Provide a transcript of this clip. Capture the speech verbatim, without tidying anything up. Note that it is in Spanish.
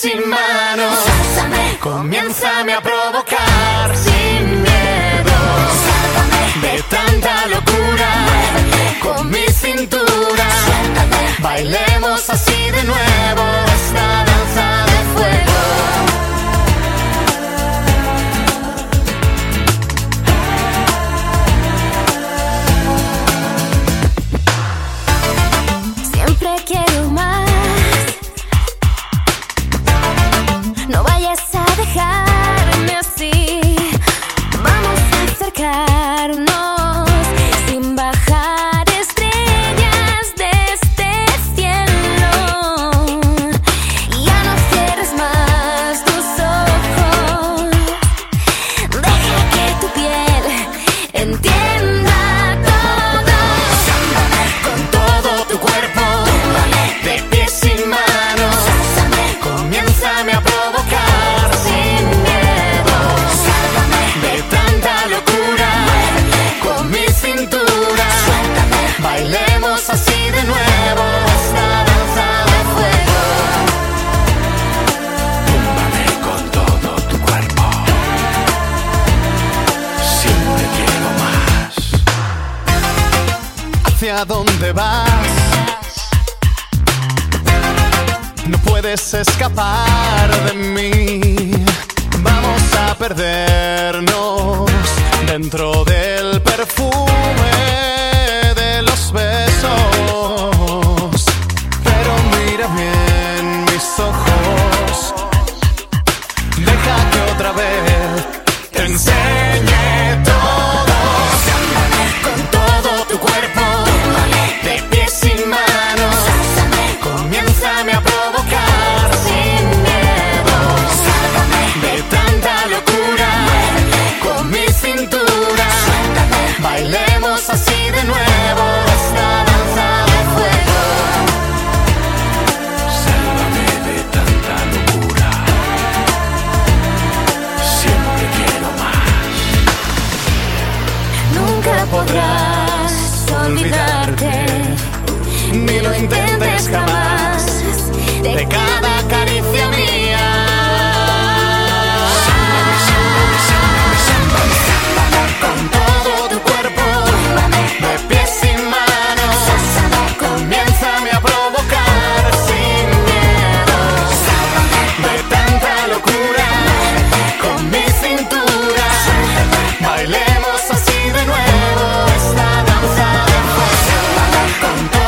sin manos. Sálvame, comiénzame a provocar sin miedo. Sálvame de tanta locura. Muévete con mi cintura. Suéltame, bailemos así de nuevo esta danza de fuego. Quiero más. No vayas a dejarme así. Vamos a acercarnos sin bajar estrellas de este cielo. Ya no cierres más tus ojos. Deja que tu piel entienda todo. Sámbame con todo tu cuerpo. De pies sin manos, sálvame, comiénzame a provocar sin miedo. Sálvame de tanta locura. Muévete con mi cintura. Suéltame, bailemos así de nuevo esta danza de fuego. Túmbame con todo tu cuerpo. Siempre quiero más. ¿Hacia dónde vas? No puedes escapar de mí. Vamos a perdernos dentro del perfume de los besos. Pero mira bien mis ojos. Deja que otra vez te enseñe todo. Sálvame con todo tu cuerpo. De pies sin manos. Sálvame, Comiénzame a provocar sin miedo. Sálvame de tanta locura. Muévete Con mi cintura. Suéltame, Bailemos así de nuevo esta danza de fuego. Sálvame de tanta locura. Siempre quiero más. nunca podrás olvidarte. Ni lo intentes jamás. De cada caricia mía. Sálvame, sálvame, sálvame, sálvame. Sálvame Con todo tu cuerpo. De pies sin manos. Sálvame, Comiénzame a provocar sin miedo. De tanta locura. Con mi cintura. Bailemos así de nuevo esta danza de fuego. Con